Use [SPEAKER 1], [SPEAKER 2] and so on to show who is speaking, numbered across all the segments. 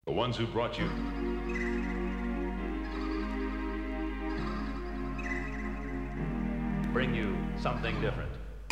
[SPEAKER 1] The ones who brought you bring you something different.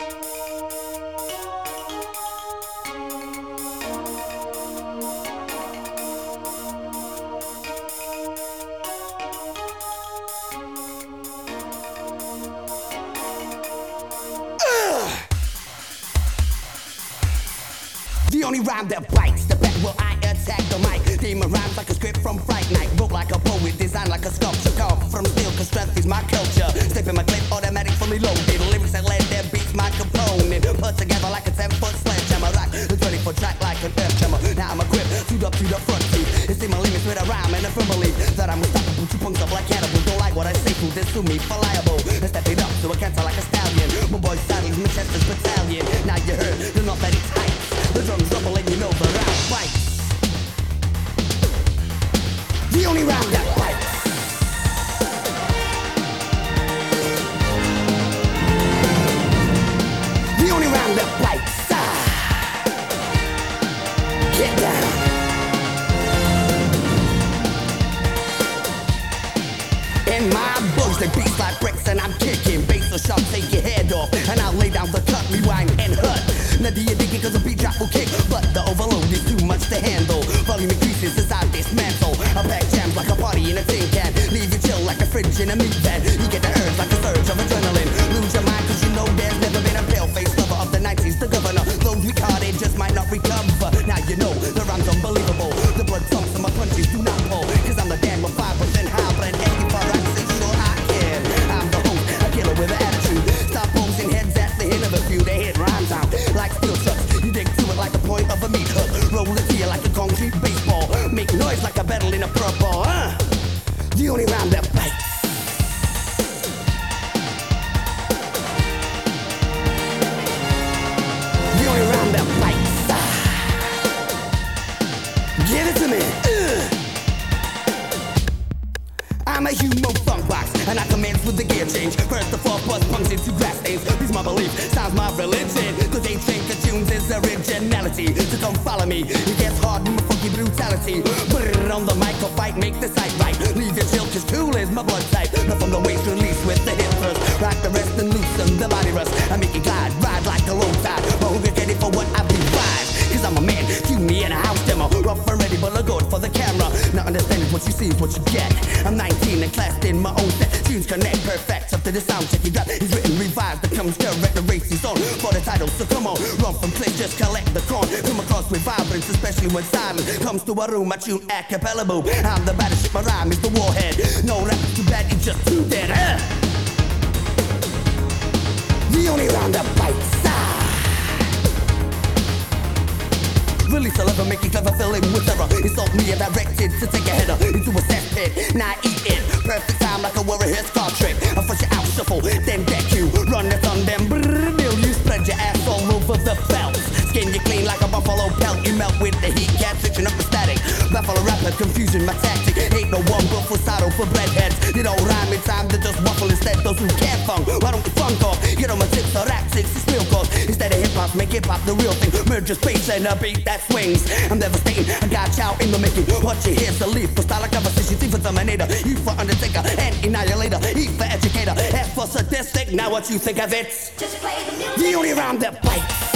[SPEAKER 2] The only rhyme that bites, the back will I attack the mic. Demon rhymes like a script from Fright Night. Wrote like a poet, designed like a sculpture. Carved from steel, cause strength is my culture. Step in my clip, automatic fully loaded. Lyrics that land their beats, my component. Put together like a 10-foot sledgehammer. Rock the 20-foot track like an earth tremor. Now I'm equipped, suit up to the front teeth. It's in my limits with a rhyme and a firm belief that I'm unstoppable. Two punks up like cannibals. Don't like what I say, fool, this to me for liable. I step it up so I can't like a stallion. My boy Saddles, Manchester's battalion. Now you heard, the north that it's hype. The drums rumble and you know the rhyme bites. The only rhyme that bites. The only rhyme that bites. Get down. In my books, they beats like bricks and I'm kicking. Bass so sharp, take your head off. And I'll lay down the cut, rewind and hut. Now do you dig it cause a beat drop will kick? But the overload is too much to handle. Volume increases as I dismantle. I pack jams like a party in a tin can. Leave you chill like a fridge in a meat van. You get the urge like a surge of adrenaline. Lose your mind cause you know there's never been a pale-faced lover of the 90s. The governor, those retarded just might not recover. Now you know the rhyme's unbelievable. The blood pumps and my punches do not pull. Cause I'm the damn of 5% hybrid. And for I say sure I can. I'm the host, a killer with an attitude. Stop posing heads at the hit of a few. They hit rhymes out like steel trucks. You dig to it like the point of a meat hook. Roll it to you like a concrete baseball. Make noise like a battle in a purple. The only rhyme that bites. The only rhyme that bites. Give it to me. I'm a human funk box, and I commence with the gear change. First the fourth bus punks into grass stains. This my belief, sounds my religion. Cause they think a tunes is originality. So come follow me, it gets hard with my funky brutality. Put it on the mic, or fight, make the sight right. Leave your chill, cause cool is my blood type. Not from the waist, release with the hip first. Rock the rest and loosen the body rust. I make it glide, ride like a low tide. But who get ready for what I provide? Cause I'm a man, cue me in a house demo. Rough and ready, but look good for the camera. Now understanding what you see is what you get. I'm 19 and classed in my own set. Tunes connect perfect up to the sound check you got. He's written revised that comes correct the race he's on. For the title, so come on, run from place, just collect the corn. Come across with vibrance, especially when silence comes to a room. I tune a cappella boom. I'm the baddest shit, my rhyme is the warhead. No rap is too bad, it's just too dead. The only rhyme that bites. Release a lever, make it clever, fill in with terror. Insult me and directed to take a header into a cesspit. Now eat it, perfect time like a warrior Star Trek. I flush you out, shuffle, then deck you. Run it on them, brrrr, you spread your ass all over the belt. Skin you clean like a buffalo pelt. You melt with the heat, cat switching up the static. Buffalo rapper, confusion, my tactic. Ain't no one but for saddle for breadheads. They don't rhyme in time, they just waffle instead. Those who can't funk, why don't you funk off? Get on my tips or rap six, it's real cause. Instead of hip-hop, make hip-hop the real thing. Merge your space and a beat that swings. I'm devastating, I got y'all in the making. What you hear's the leaf, for style like conversation. T for Terminator, E for Undertaker, and Annihilator. E for Educator, F for Sadistic. Now what you think of it?
[SPEAKER 3] Just play the music.
[SPEAKER 2] The only rhyme that bites.